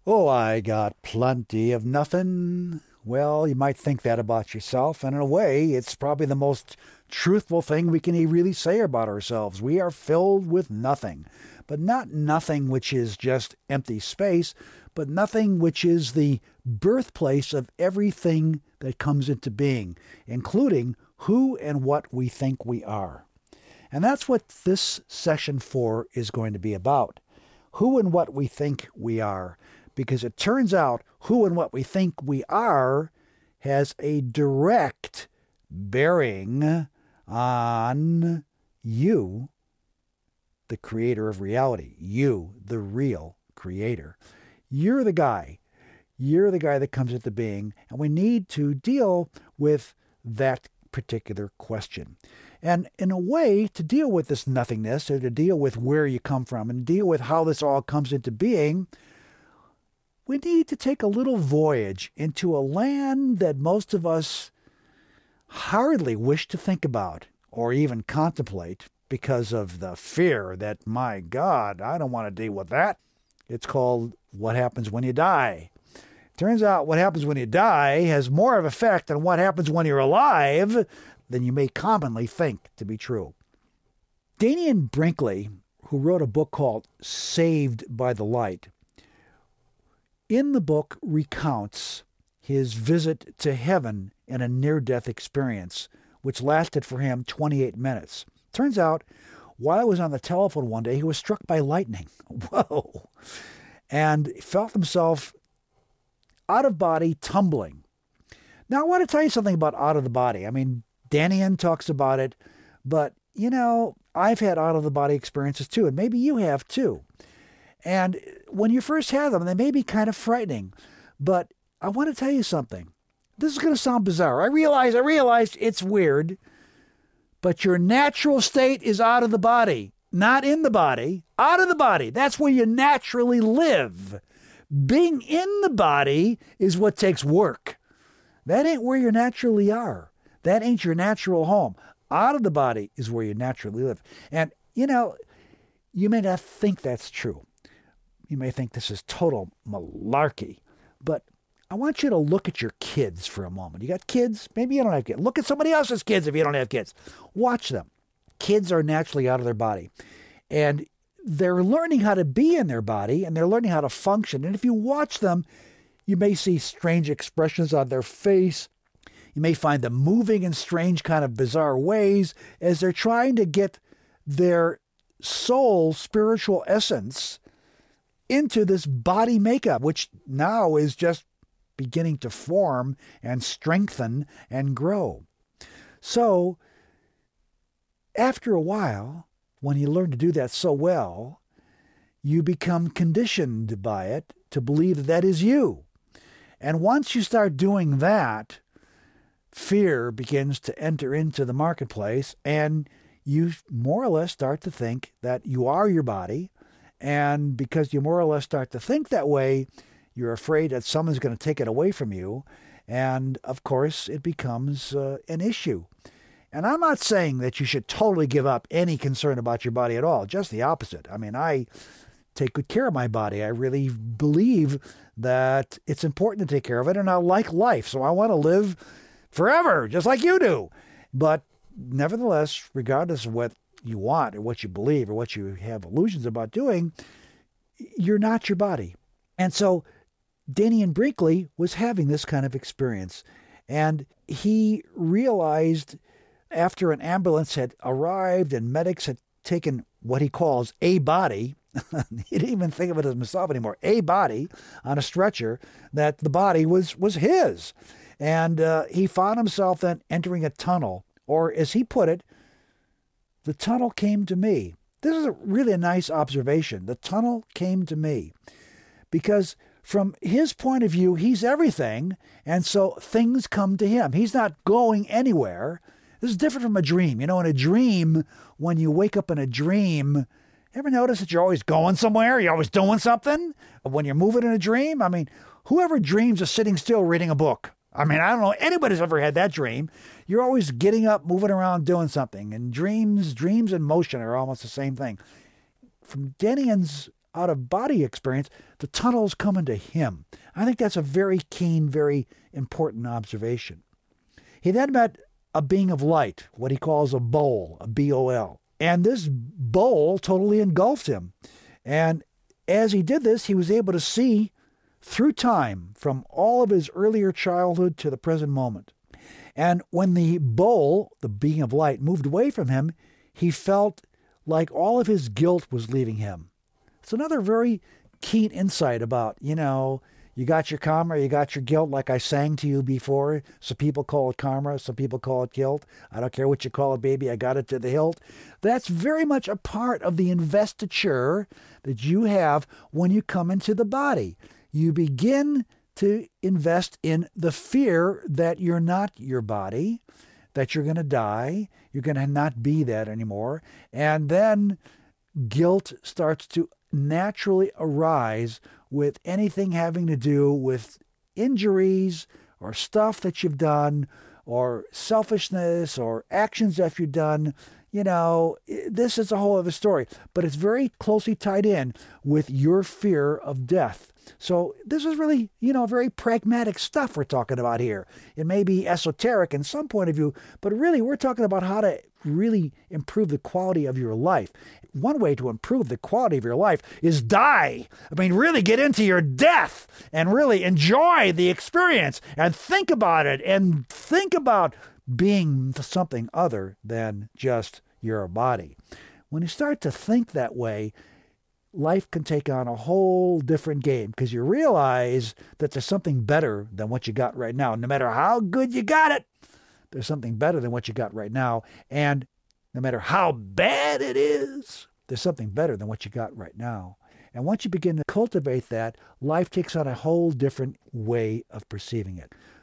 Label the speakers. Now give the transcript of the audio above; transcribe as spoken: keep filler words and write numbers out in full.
Speaker 1: Oh, I got plenty of nothing. Well, you might think that about yourself, and in a way, it's probably the most truthful thing we can e- really say about ourselves. We are filled with nothing, but not nothing which is just empty space, but nothing which is the birthplace of everything that comes into being, including who and what we think we are. And that's what this session four is going to be about. Who and what we think we are. Because it turns out who and what we think we are has a direct bearing on you, the creator of reality. You, the real creator. You're the guy. You're the guy that comes into being. And we need to deal with that particular question. And in a way, to deal with this nothingness, or to deal with where you come from, and deal with how this all comes into being, we need to take a little voyage into a land that most of us hardly wish to think about or even contemplate because of the fear that, my God, I don't want to deal with that. It's called what happens when you die. Turns out what happens when you die has more of effect on what happens when you're alive than you may commonly think to be true. Daniel Brinkley, who wrote a book called Saved by the Light, in the book recounts his visit to heaven in a near-death experience, which lasted for him twenty-eight minutes. Turns out, while he was on the telephone one day, he was struck by lightning. Whoa! And felt himself out of body, tumbling. Now, I want to tell you something about out of the body. I mean, Daniel talks about it, but, you know, I've had out of the body experiences too, and maybe you have too. And when you first have them, they may be kind of frightening. But I want to tell you something. This is going to sound bizarre. I realize, I realize it's weird. But your natural state is out of the body. Not in the body. Out of the body. That's where you naturally live. Being in the body is what takes work. That ain't where you naturally are. That ain't your natural home. Out of the body is where you naturally live. And, you know, you may not think that's true. You may think this is total malarkey, but I want you to look at your kids for a moment. You got kids? Maybe you don't have kids. Look at somebody else's kids if you don't have kids. Watch them. Kids are naturally out of their body, and they're learning how to be in their body, and they're learning how to function. And if you watch them, you may see strange expressions on their face. You may find them moving in strange kind of bizarre ways as they're trying to get their soul, spiritual essence into this body makeup, which now is just beginning to form and strengthen and grow. So after a while, when you learn to do that so well, you become conditioned by it to believe that that is you. And once you start doing that, fear begins to enter into the marketplace, and you more or less start to think that you are your body. And because you more or less start to think that way, you're afraid that someone's going to take it away from you. And of course, it becomes uh, an issue. And I'm not saying that you should totally give up any concern about your body at all. Just the opposite. I mean, I take good care of my body. I really believe that it's important to take care of it. And I like life. So I want to live forever, just like you do. But nevertheless, regardless of what you want or what you believe or what you have illusions about doing, you're not your body. And so Daniel Brinkley was having this kind of experience. And he realized after an ambulance had arrived and medics had taken what he calls a body, he didn't even think of it as himself anymore, a body on a stretcher, that the body was, was his. And uh, he found himself then entering a tunnel, or as he put it, the tunnel came to me. This is a really a nice observation. The tunnel came to me. Because from his point of view, he's everything, and so things come to him. He's not going anywhere. This is different from a dream. You know, in a dream, when you wake up in a dream, ever notice that you're always going somewhere? You're always doing something? When you're moving in a dream? I mean, whoever dreams of sitting still reading a book? I mean, I don't know anybody's ever had that dream. You're always getting up, moving around, doing something. And dreams, dreams and motion are almost the same thing. From Daniel's out-of-body experience, the tunnel's coming to him. I think that's a very keen, very important observation. He then met a being of light, what he calls a bowl, a B O L. And this bowl totally engulfed him. And as he did this, he was able to see through time from all of his earlier childhood to the present moment. And when the bowl, the being of light, moved away from him, he felt like all of his guilt was leaving him. It's another very keen insight about, you know, you got your karma, you got your guilt, like I sang to you before. Some people call it karma, some people call it guilt. I don't care what you call it, baby, I got it to the hilt. That's very much a part of the investiture that you have when you come into the body. You begin to invest in the fear that you're not your body, that you're going to die, you're going to not be that anymore. And then guilt starts to naturally arise with anything having to do with injuries or stuff that you've done or selfishness or actions that you've done. You know, this is a whole other story, but it's very closely tied in with your fear of death. So this is really, you know, very pragmatic stuff we're talking about here. It may be esoteric in some point of view, but really we're talking about how to really improve the quality of your life. One way to improve the quality of your life is die. I mean, really get into your death and really enjoy the experience and think about it and think about being something other than just your body. When you start to think that way, life can take on a whole different game because you realize that there's something better than what you got right now. No matter how good you got it, there's something better than what you got right now. And no matter how bad it is, there's something better than what you got right now. And once you begin to cultivate that, life takes on a whole different way of perceiving it.